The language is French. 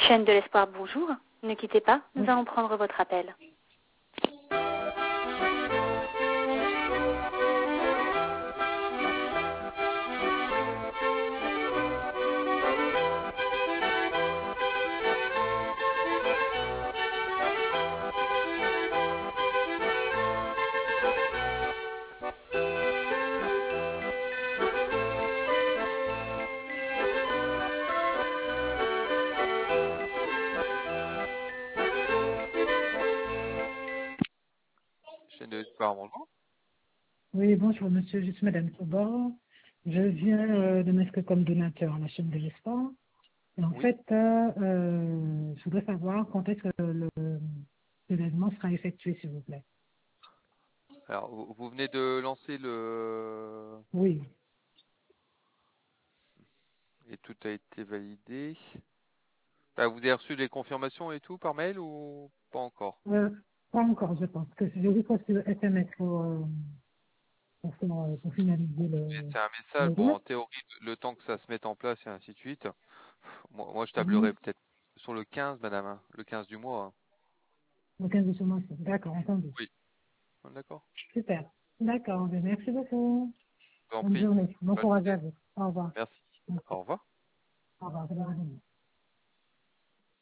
Chaîne de l'espoir, bonjour. Ne quittez pas, nous Oui. allons prendre votre appel. Chaîne de l'espoir, bonjour. Oui, bonjour monsieur, je suis madame Sobor. Je viens de m'inscrire comme donateur à la chaîne de l'espoir. Et en Oui. fait, je voudrais savoir quand est-ce que l'événement sera effectué, s'il vous plaît. Alors, vous venez de lancer le... Oui. Et tout a été validé. Bah, vous avez reçu les confirmations et tout par mail ou pas encore? Pas encore, je pense. Que j'ai vu passer le SMS pour finaliser C'est un message, le bon, jeu. en théorie, le temps que ça se mette en place et ainsi de suite. Moi, je tablerai Mhm. peut-être sur le 15, madame, hein, le 15 du mois. Hein. Le 15 de ce mois. D'accord, entendu. Oui. D'accord. Super. D'accord, merci beaucoup. Je vous en Bonne prie. journée. Bon Bonne courage journée. à vous. Au revoir. Merci. Merci. Au revoir. Au revoir. Bonne journée.